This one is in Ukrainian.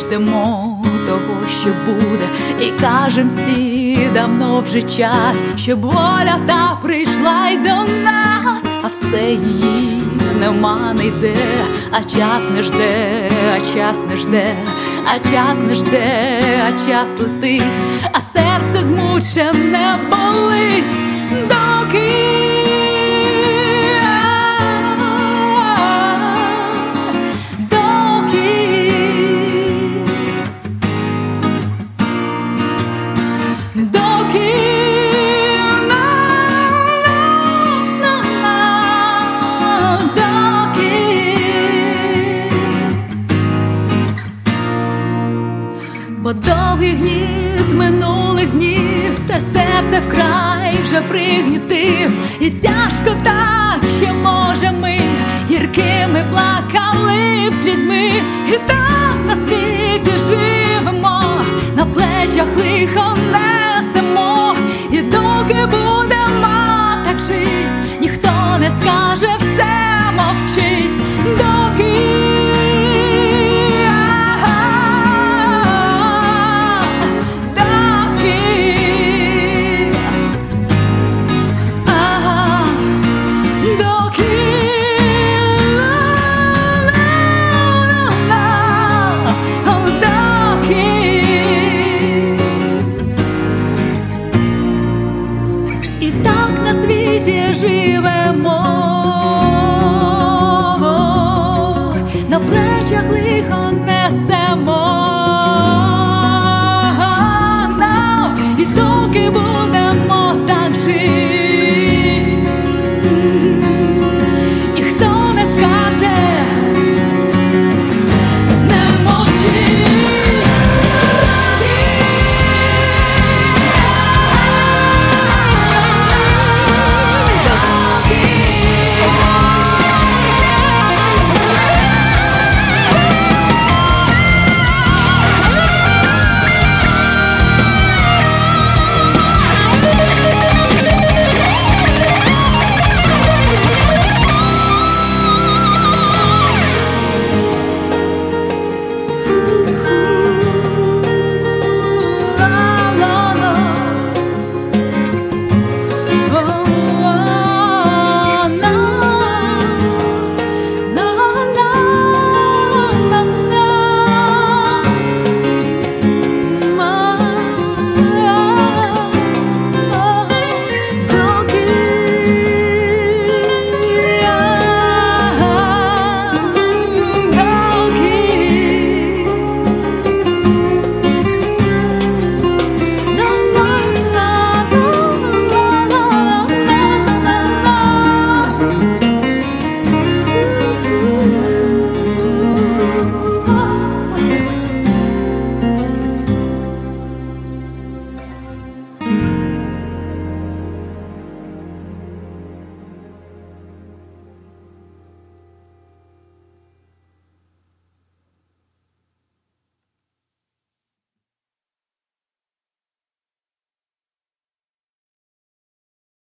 ждемо того, що буде, і кажем всі, давно вже час, щоб воля та прийшла й до нас, а все її нема, не йде, а час не жде, а час не жде, а час не жде, а час летить, а серце змучене болить, доки бо довгий гніт минулих днів, та серце вкрай вже пригнітив, і тяжко так, що може ми гіркими плакали б слізьми, і так на світі живемо, на плечах лихо не